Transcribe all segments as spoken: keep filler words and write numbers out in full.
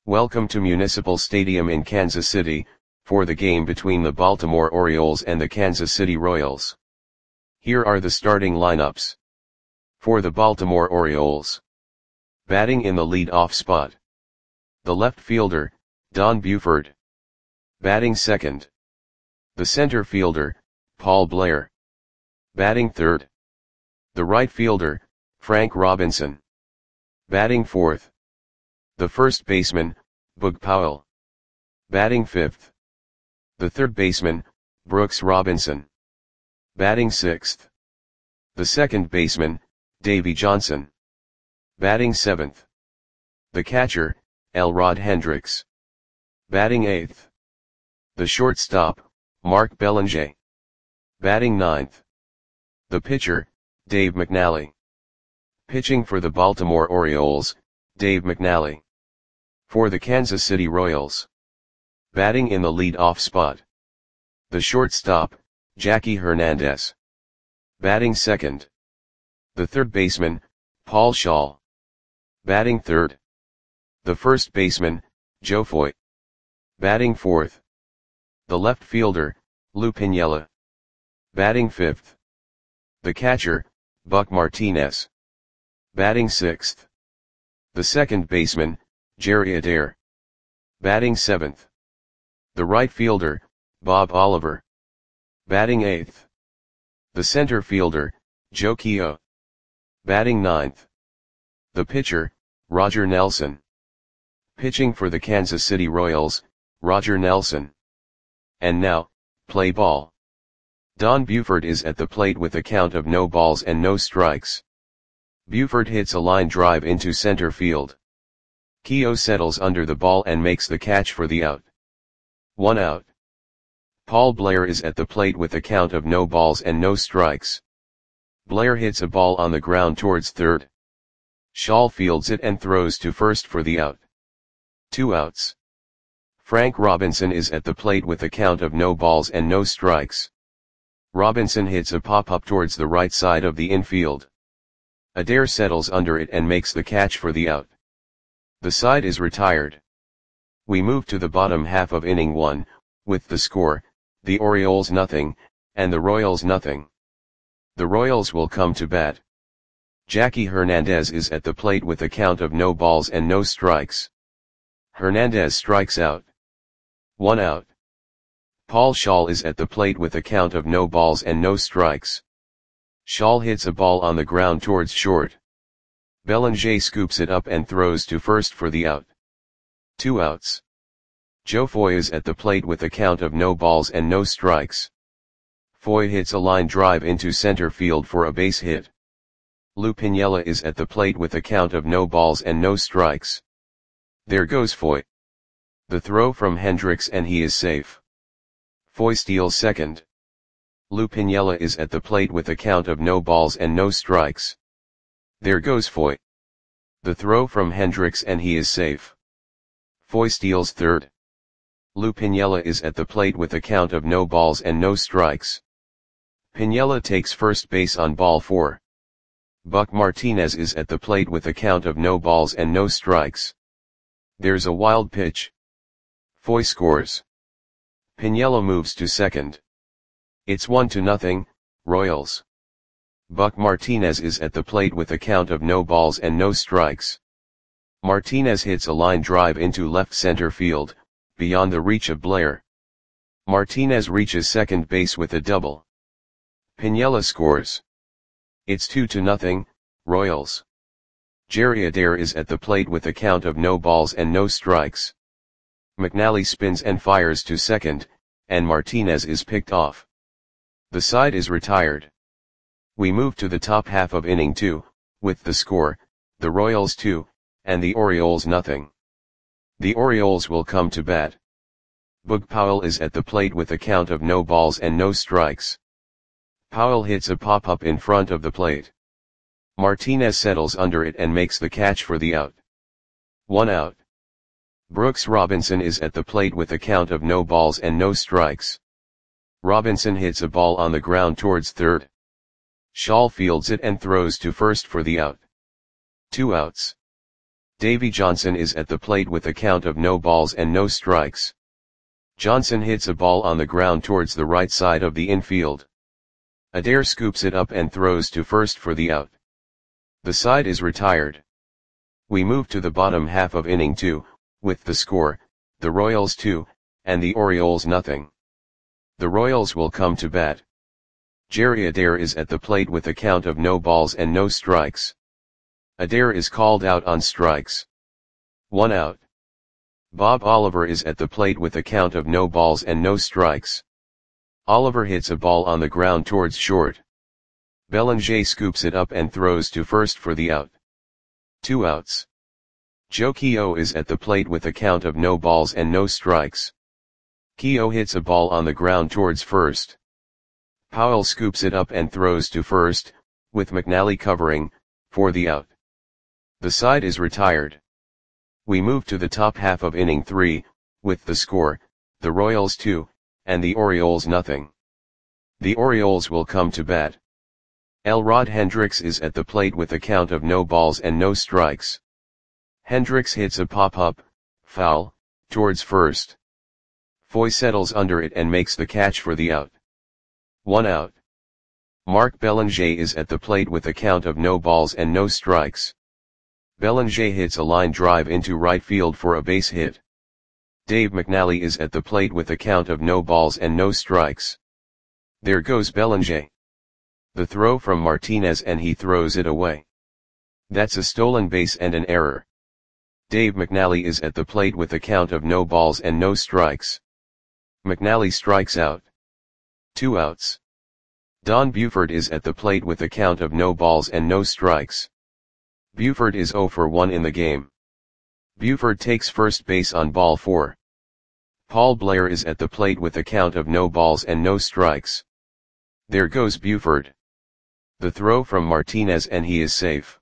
Welcome to Municipal Stadium in Kansas City, for the game between the Baltimore Orioles and the Kansas City Royals. Here are the starting lineups. For the Baltimore Orioles. Batting in the lead-off spot. The left fielder, Don Buford. Batting second. The center fielder, Paul Blair. Batting third. The right fielder, Frank Robinson. Batting fourth. The first baseman, Bug Powell. Batting fifth. The third baseman, Brooks Robinson. Batting sixth. The second baseman, Davey Johnson. Batting seventh. The catcher, Elrod Hendricks. Batting eighth. The shortstop, Mark Belanger. Batting ninth. The pitcher, Dave McNally. Pitching for the Baltimore Orioles, Dave McNally. For the Kansas City Royals. Batting in the lead-off spot. The shortstop, Jackie Hernandez. Batting second. The third baseman, Paul Schaal. Batting third. The first baseman, Joe Foy. Batting fourth. The left fielder, Lou Piniella. Batting fifth. The catcher, Buck Martinez. Batting sixth. The second baseman, Jerry Adair. Batting seventh. The right fielder, Bob Oliver. Batting eighth. The center fielder, Joe Keough. Batting ninth. The pitcher, Roger Nelson. Pitching for the Kansas City Royals, Roger Nelson. And now, play ball. Don Buford is at the plate with a count of no balls and no strikes. Buford hits a line drive into center field. Keough settles under the ball and makes the catch for the out. One out. Paul Blair is at the plate with a count of no balls and no strikes. Blair hits a ball on the ground towards third. Schaal fields it and throws to first for the out. Two outs. Frank Robinson is at the plate with a count of no balls and no strikes. Robinson hits a pop-up towards the right side of the infield. Adair settles under it and makes the catch for the out. The side is retired. We move to the bottom half of inning one, with the score, the Orioles nothing, and the Royals nothing. The Royals will come to bat. Jackie Hernandez is at the plate with a count of no balls and no strikes. Hernandez strikes out. One out. Paul Schaal is at the plate with a count of no balls and no strikes. Schaal hits a ball on the ground towards short. Belanger scoops it up and throws to first for the out. Two outs. Joe Foy is at the plate with a count of no balls and no strikes. Foy hits a line drive into center field for a base hit. Lou Piniella is at the plate with a count of no balls and no strikes. There goes Foy. The throw from Hendricks and he is safe. Foy steals second. Lou Piniella is at the plate with a count of no balls and no strikes. There goes Foy. The throw from Hendricks and he is safe. Foy steals third. Lou Piniella is at the plate with a count of no balls and no strikes. Piniella takes first base on ball four. Buck Martinez is at the plate with a count of no balls and no strikes. There's a wild pitch. Foy scores. Piniella moves to second. It's one to nothing, Royals. Buck Martinez is at the plate with a count of no balls and no strikes. Martinez hits a line drive into left center field, beyond the reach of Blair. Martinez reaches second base with a double. Piniella scores. It's two to nothing, Royals. Jerry Adair is at the plate with a count of no balls and no strikes. McNally spins and fires to second, and Martinez is picked off. The side is retired. We move to the top half of inning two, with the score, the Royals two, and the Orioles nothing. The Orioles will come to bat. Bug Powell is at the plate with a count of no balls and no strikes. Powell hits a pop-up in front of the plate. Martinez settles under it and makes the catch for the out. One out. Brooks Robinson is at the plate with a count of no balls and no strikes. Robinson hits a ball on the ground towards third. Schaal fields it and throws to first for the out. Two outs. Davy Johnson is at the plate with a count of no balls and no strikes. Johnson hits a ball on the ground towards the right side of the infield. Adair scoops it up and throws to first for the out. The side is retired. We move to the bottom half of inning two, with the score, the Royals two, and the Orioles nothing. The Royals will come to bat. Jerry Adair is at the plate with a count of no balls and no strikes. Adair is called out on strikes. One out. Bob Oliver is at the plate with a count of no balls and no strikes. Oliver hits a ball on the ground towards short. Belanger scoops it up and throws to first for the out. Two outs. Joe Keogh is at the plate with a count of no balls and no strikes. Keogh hits a ball on the ground towards first. Powell scoops it up and throws to first, with McNally covering, for the out. The side is retired. We move to the top half of inning three, with the score, the Royals two, and the Orioles nothing. The Orioles will come to bat. Elrod Hendricks is at the plate with a count of no balls and no strikes. Hendricks hits a pop-up, foul, towards first. Foy settles under it and makes the catch for the out. One out. Mark Belanger is at the plate with a count of no balls and no strikes. Belanger hits a line drive into right field for a base hit. Dave McNally is at the plate with a count of no balls and no strikes. There goes Belanger. The throw from Martinez and he throws it away. That's a stolen base and an error. Dave McNally is at the plate with a count of no balls and no strikes. McNally strikes out. Two outs. Don Buford is at the plate with a count of no balls and no strikes. Buford is oh for one in the game. Buford takes first base on ball four. Paul Blair is at the plate with a count of no balls and no strikes. There goes Buford. The throw from Martinez and he is safe.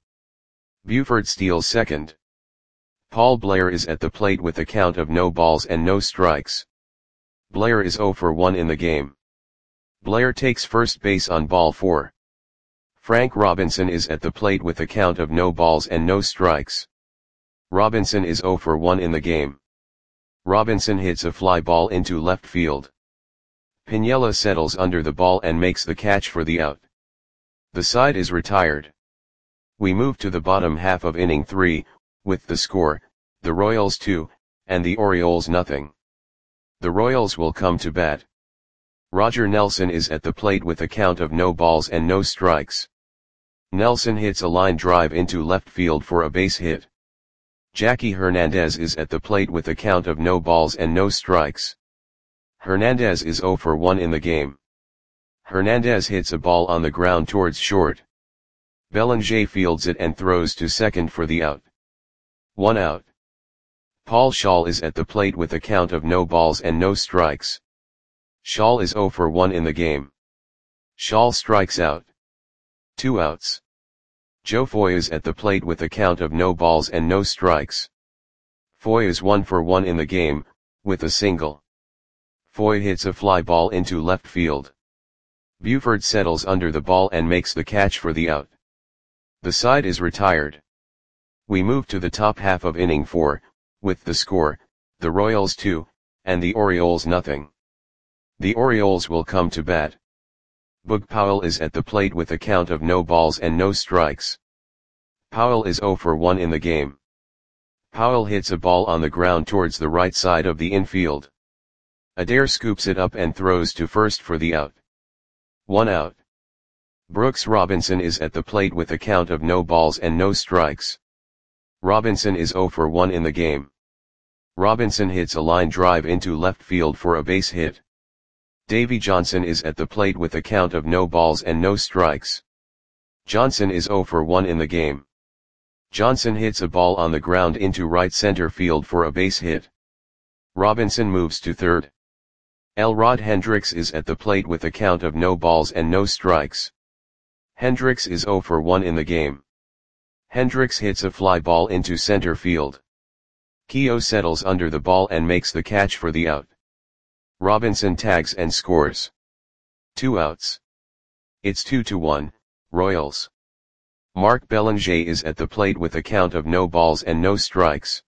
Buford steals second. Paul Blair is at the plate with a count of no balls and no strikes. Blair is oh for one in the game. Blair takes first base on ball four. Frank Robinson is at the plate with a count of no balls and no strikes. Robinson is oh for one in the game. Robinson hits a fly ball into left field. Piniella settles under the ball and makes the catch for the out. The side is retired. We move to the bottom half of inning three, with the score, the Royals two, and the Orioles nothing. The Royals will come to bat. Roger Nelson is at the plate with a count of no balls and no strikes. Nelson hits a line drive into left field for a base hit. Jackie Hernandez is at the plate with a count of no balls and no strikes. Hernandez is oh for one in the game. Hernandez hits a ball on the ground towards short. Belanger fields it and throws to second for the out. One out. Paul Shaw is at the plate with a count of no balls and no strikes. Shaw is oh for one in the game. Shaw strikes out. Two outs. Joe Foy is at the plate with a count of no balls and no strikes. Foy is one for one in the game, with a single. Foy hits a fly ball into left field. Buford settles under the ball and makes the catch for the out. The side is retired. We move to the top half of inning four, with the score, the Royals two, and the Orioles nothing. The Orioles will come to bat. Boog Powell is at the plate with a count of no balls and no strikes. Powell is oh for one in the game. Powell hits a ball on the ground towards the right side of the infield. Adair scoops it up and throws to first for the out. One out. Brooks Robinson is at the plate with a count of no balls and no strikes. Robinson is oh for one in the game. Robinson hits a line drive into left field for a base hit. Davy Johnson is at the plate with a count of no balls and no strikes. Johnson is oh for one in the game. Johnson hits a ball on the ground into right center field for a base hit. Robinson moves to third. Elrod Hendricks is at the plate with a count of no balls and no strikes. Hendricks is oh for one in the game. Hendricks hits a fly ball into center field. Keogh settles under the ball and makes the catch for the out. Robinson tags and scores. Two outs. It's two to one, Royals. Mark Belanger is at the plate with a count of no balls and no strikes.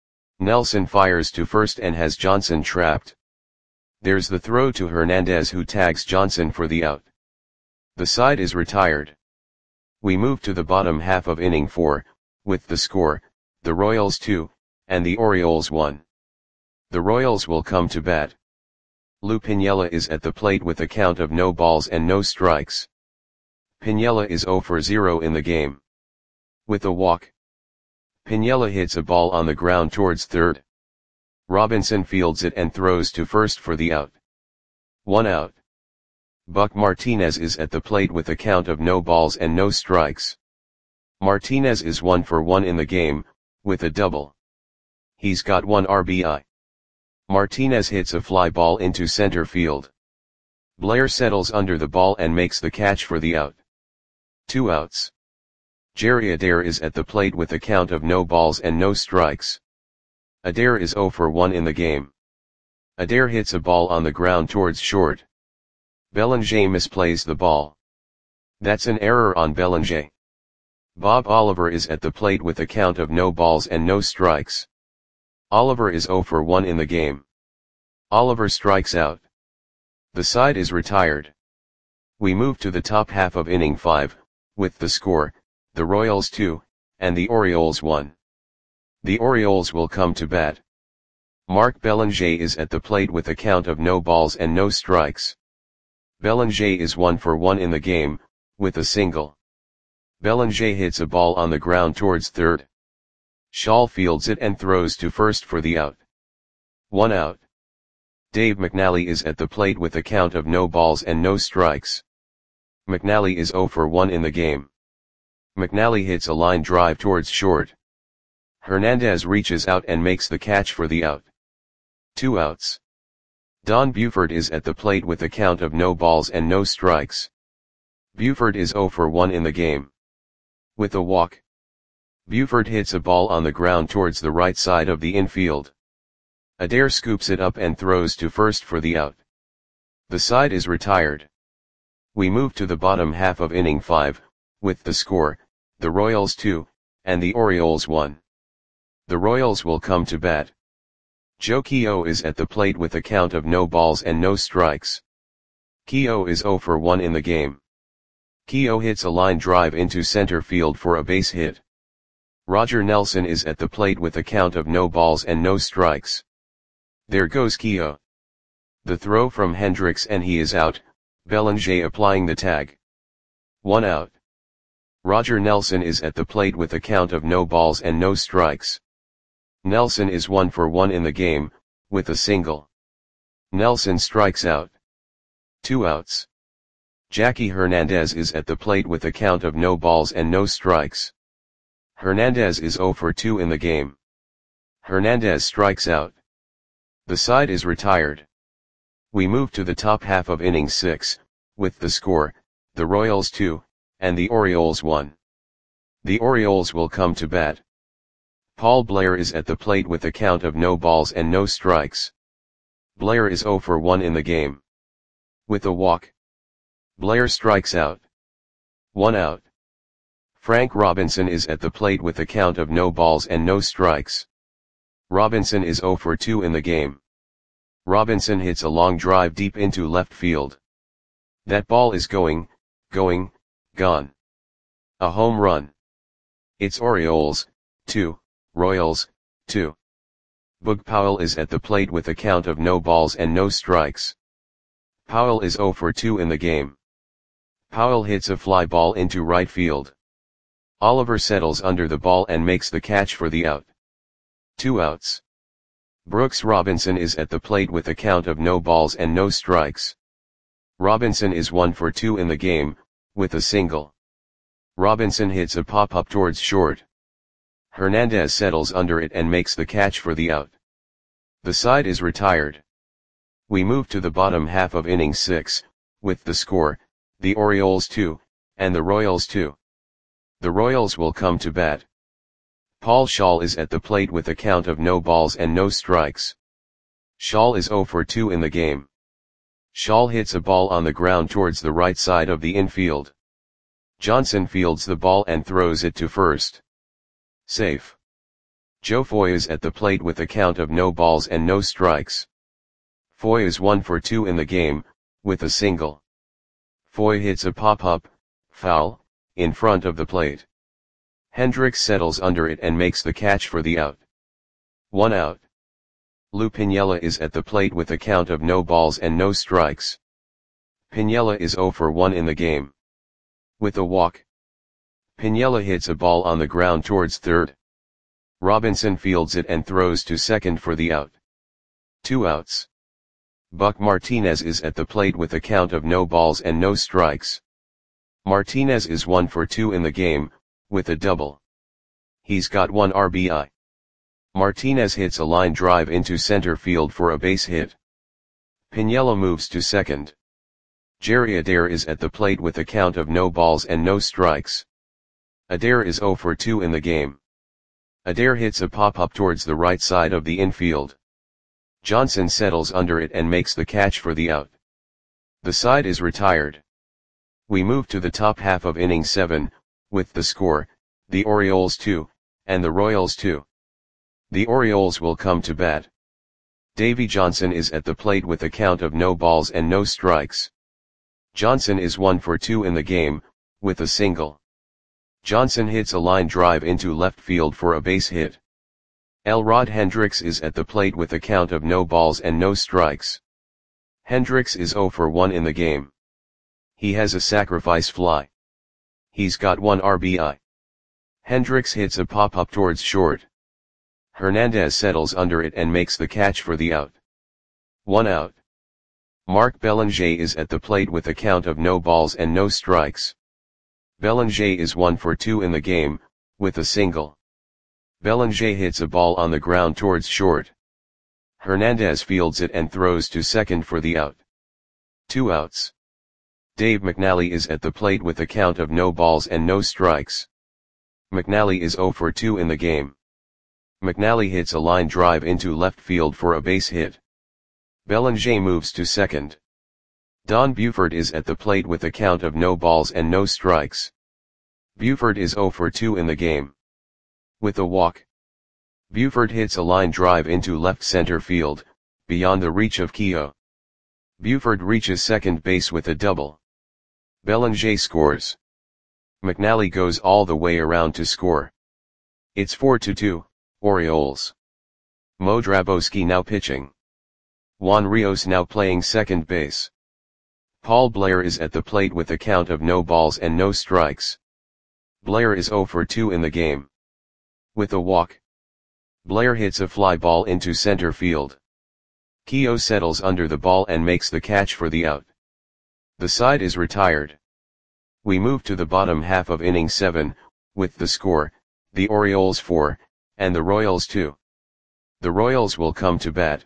Nelson fires to first and has Johnson trapped. There's the throw to Hernandez, who tags Johnson for the out. The side is retired. We move to the bottom half of inning four, with the score, the Royals two, and the Orioles one. The Royals will come to bat. Lou Piniella is at the plate with a count of no balls and no strikes. Piniella is zero for zero in the game. With a walk, Piniella hits a ball on the ground towards third. Robinson fields it and throws to first for the out. One out. Buck Martinez is at the plate with a count of no balls and no strikes. Martinez is one for one in the game, with a double. He's got one R B I. Martinez hits a fly ball into center field. Blair settles under the ball and makes the catch for the out. Two outs. Jerry Adair is at the plate with a count of no balls and no strikes. Adair is zero for one in the game. Adair hits a ball on the ground towards short. Belanger misplays the ball. That's an error on Belanger. Bob Oliver is at the plate with a count of no balls and no strikes. Oliver is zero for one in the game. Oliver strikes out. The side is retired. We move to the top half of inning five, with the score, the Royals two, and the Orioles one. The Orioles will come to bat. Mark Belanger is at the plate with a count of no balls and no strikes. Belanger is one for one in the game, with a single. Belanger hits a ball on the ground towards third. Shaw fields it and throws to first for the out. One out. Dave McNally is at the plate with a count of no balls and no strikes. McNally is zero for one in the game. McNally hits a line drive towards short. Hernandez reaches out and makes the catch for the out. Two outs. Don Buford is at the plate with a count of no balls and no strikes. Buford is zero for one in the game. With a walk, Buford hits a ball on the ground towards the right side of the infield. Adair scoops it up and throws to first for the out. The side is retired. We move to the bottom half of inning five, with the score, the Royals two, and the Orioles one. The Royals will come to bat. Joe Keogh is at the plate with a count of no balls and no strikes. Keogh is zero for one in the game. Keogh hits a line drive into center field for a base hit. Roger Nelson is at the plate with a count of no balls and no strikes. There goes Keogh. The throw from Hendricks and he is out, Belanger applying the tag. One out. Roger Nelson is at the plate with a count of no balls and no strikes. Nelson is one for one in the game, with a single. Nelson strikes out. Two outs. Jackie Hernandez is at the plate with a count of no balls and no strikes. Hernandez is zero for two in the game. Hernandez strikes out. The side is retired. We move to the top half of inning six, with the score, the Royals two, and the Orioles one. The Orioles will come to bat. Paul Blair is at the plate with a count of no balls and no strikes. Blair is zero for one in the game. With a walk, Blair strikes out. One out. Frank Robinson is at the plate with a count of no balls and no strikes. Robinson is zero for two in the game. Robinson hits a long drive deep into left field. That ball is going, going, gone. A home run. It's Orioles, two, Royals, two. Boog Powell is at the plate with a count of no balls and no strikes. Powell is zero for two in the game. Powell hits a fly ball into right field. Oliver settles under the ball and makes the catch for the out. Two outs. Brooks Robinson is at the plate with a count of no balls and no strikes. Robinson is one for two in the game, with a single. Robinson hits a pop-up towards short. Hernandez settles under it and makes the catch for the out. The side is retired. We move to the bottom half of inning six, with the score, the Orioles two, and the Royals two. The Royals will come to bat. Paul Shaw is at the plate with a count of no balls and no strikes. Shaw is zero for two in the game. Shaw hits a ball on the ground towards the right side of the infield. Johnson fields the ball and throws it to first. Safe. Joe Foy is at the plate with a count of no balls and no strikes. Foy is one for two in the game, with a single. Foy hits a pop-up, foul, in front of the plate. Hendricks settles under it and makes the catch for the out. One out. Lou Piniella is at the plate with a count of no balls and no strikes. Piniella is zero for one in the game. With a walk. Piniella hits a ball on the ground towards third. Robinson fields it and throws to second for the out. Two outs. Buck Martinez is at the plate with a count of no balls and no strikes. Martinez is one for two in the game, with a double. He's got one R B I. Martinez hits a line drive into center field for a base hit. Piniella moves to second. Jerry Adair is at the plate with a count of no balls and no strikes. Adair is zero for two in the game. Adair hits a pop-up towards the right side of the infield. Johnson settles under it and makes the catch for the out. The side is retired. We move to the top half of inning seven, with the score, the Orioles two, and the Royals two. The Orioles will come to bat. Davey Johnson is at the plate with a count of no balls and no strikes. Johnson is one for two in the game, with a single. Johnson hits a line drive into left field for a base hit. Elrod Hendricks is at the plate with a count of no balls and no strikes. Hendricks is zero for one in the game. He has a sacrifice fly. He's got one R B I. Hendricks hits a pop-up towards short. Hernandez settles under it and makes the catch for the out. One out. Mark Belanger is at the plate with a count of no balls and no strikes. Belanger is one for two in the game, with a single. Belanger hits a ball on the ground towards short. Hernandez fields it and throws to second for the out. Two outs. Dave McNally is at the plate with a count of no balls and no strikes. McNally is zero for two in the game. McNally hits a line drive into left field for a base hit. Belanger moves to second. Don Buford is at the plate with a count of no balls and no strikes. Buford is zero for two in the game. With a walk. Buford hits a line drive into left center field, beyond the reach of Keogh. Buford reaches second base with a double. Belanger scores. McNally goes all the way around to score. It's four to two, Orioles. Mo Drabowski now pitching. Juan Rios now playing second base. Paul Blair is at the plate with a count of no balls and no strikes. Blair is zero for two in the game. With a walk. Blair hits a fly ball into center field. Keogh settles under the ball and makes the catch for the out. The side is retired. We move to the bottom half of inning seven, with the score, the Orioles four, and the Royals two. The Royals will come to bat.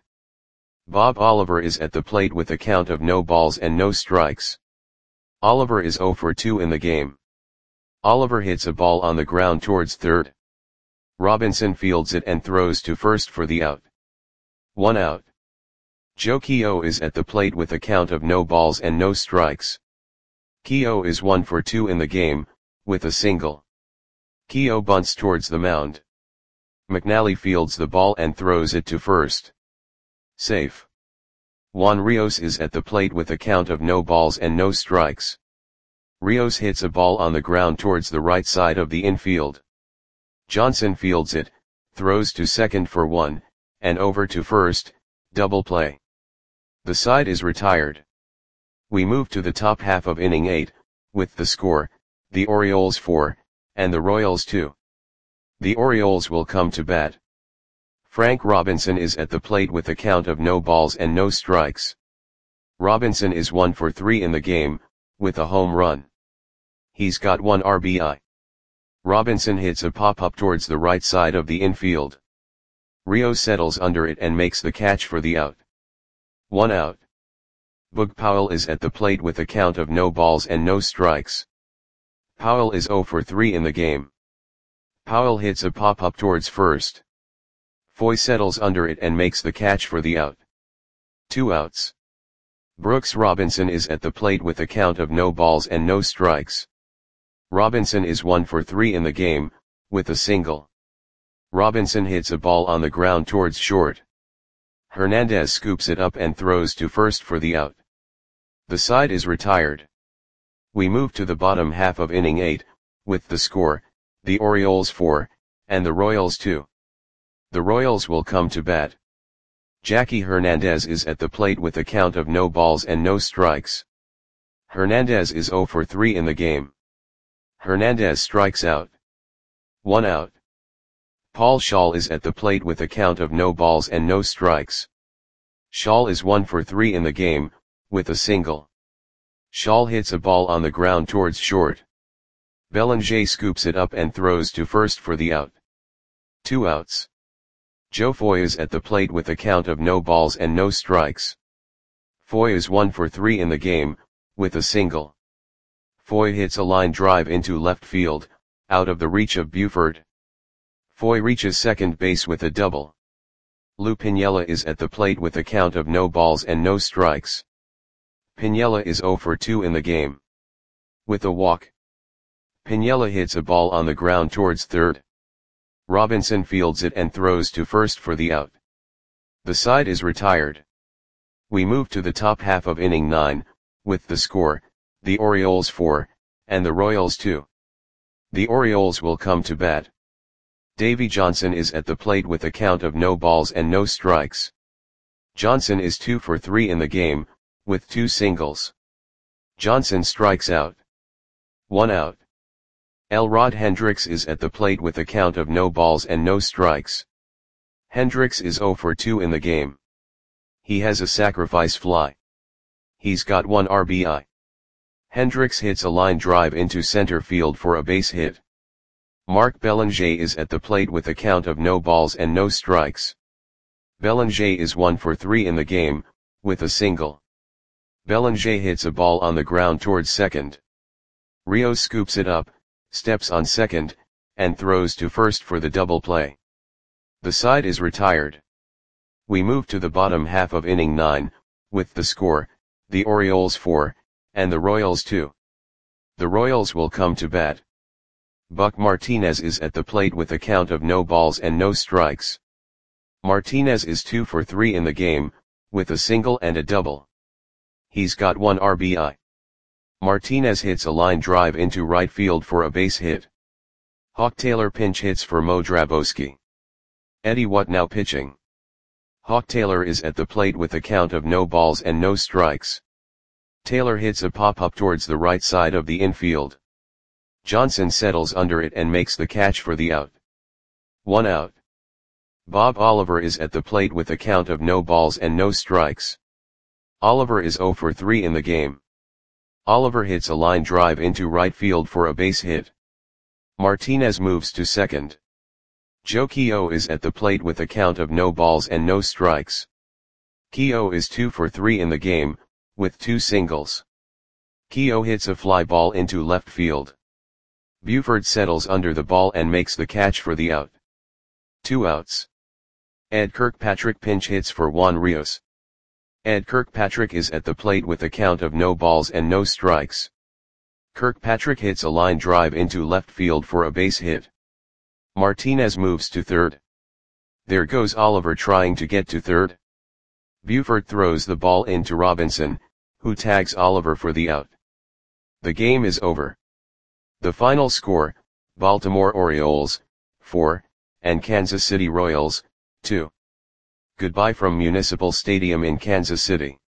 Bob Oliver is at the plate with a count of no balls and no strikes. Oliver is zero for two in the game. Oliver hits a ball on the ground towards third. Robinson fields it and throws to first for the out. One out. Joe Keogh is at the plate with a count of no balls and no strikes. Keogh is one for two in the game, with a single. Keogh bunts towards the mound. McNally fields the ball and throws it to first. Safe. Juan Rios is at the plate with a count of no balls and no strikes. Rios hits a ball on the ground towards the right side of the infield. Johnson fields it, throws to second for one, and over to first, double play. The side is retired. We move to the top half of inning eight, with the score, the Orioles four, and the Royals two. The Orioles will come to bat. Frank Robinson is at the plate with a count of no balls and no strikes. Robinson is one for three in the game, with a home run. He's got one R B I. Robinson hits a pop-up towards the right side of the infield. Rio settles under it and makes the catch for the out. One out. Boog Powell is at the plate with a count of no balls and no strikes. Powell is zero for three in the game. Powell hits a pop-up towards first. Foy settles under it and makes the catch for the out. Two outs. Brooks Robinson is at the plate with a count of no balls and no strikes. Robinson is one for three in the game, with a single. Robinson hits a ball on the ground towards short. Hernandez scoops it up and throws to first for the out. The side is retired. We move to the bottom half of inning eight, with the score, the Orioles four, and the Royals two. The Royals will come to bat. Jackie Hernandez is at the plate with a count of no balls and no strikes. Hernandez is zero for three in the game. Hernandez strikes out. One out. Paul Schaal is at the plate with a count of no balls and no strikes. Schaal is one for three in the game, with a single. Schaal hits a ball on the ground towards short. Bellinger scoops it up and throws to first for the out. Two outs. Joe Foy is at the plate with a count of no balls and no strikes. Foy is one for three in the game, with a single. Foy hits a line drive into left field, out of the reach of Buford. Foy reaches second base with a double. Lou Piniella is at the plate with a count of no balls and no strikes. Piniella is zero for two in the game. With a walk. Piniella hits a ball on the ground towards third. Robinson fields it and throws to first for the out. The side is retired. We move to the top half of inning nine, with the score, the Orioles four, and the Royals two. The Orioles will come to bat. Davy Johnson is at the plate with a count of no balls and no strikes. Johnson is two for three in the game, with two singles. Johnson strikes out. One out. Elrod Hendricks is at the plate with a count of no balls and no strikes. Hendricks is zero for two in the game. He has a sacrifice fly. He's got one R B I. Hendricks hits a line drive into center field for a base hit. Mark Bellinger is at the plate with a count of no balls and no strikes. Bellinger is one for three in the game, with a single. Bellinger hits a ball on the ground towards second. Rios scoops it up, steps on second, and throws to first for the double play. The side is retired. We move to the bottom half of inning nine, with the score, the Orioles four, and the Royals two. The Royals will come to bat. Buck Martinez is at the plate with a count of no balls and no strikes. Martinez is two for three in the game, with a single and a double. He's got one R B I. Martinez hits a line drive into right field for a base hit. Hawk Taylor pinch hits for Mo Drabowski. Eddie What now pitching. Hawk Taylor is at the plate with a count of no balls and no strikes. Taylor hits a pop-up towards the right side of the infield. Johnson settles under it and makes the catch for the out. One out. Bob Oliver is at the plate with a count of no balls and no strikes. Oliver is zero for three in the game. Oliver hits a line drive into right field for a base hit. Martinez moves to second. Joe Keough is at the plate with a count of no balls and no strikes. Keough is two for three in the game, with two singles. Keough hits a fly ball into left field. Buford settles under the ball and makes the catch for the out. Two outs. Ed Kirkpatrick pinch hits for Juan Rios. Ed Kirkpatrick is at the plate with a count of no balls and no strikes. Kirkpatrick hits a line drive into left field for a base hit. Martinez moves to third. There goes Oliver trying to get to third. Buford throws the ball into Robinson, who tags Oliver for the out. The game is over. The final score, Baltimore Orioles, four, and Kansas City Royals, two. Goodbye from Municipal Stadium in Kansas City.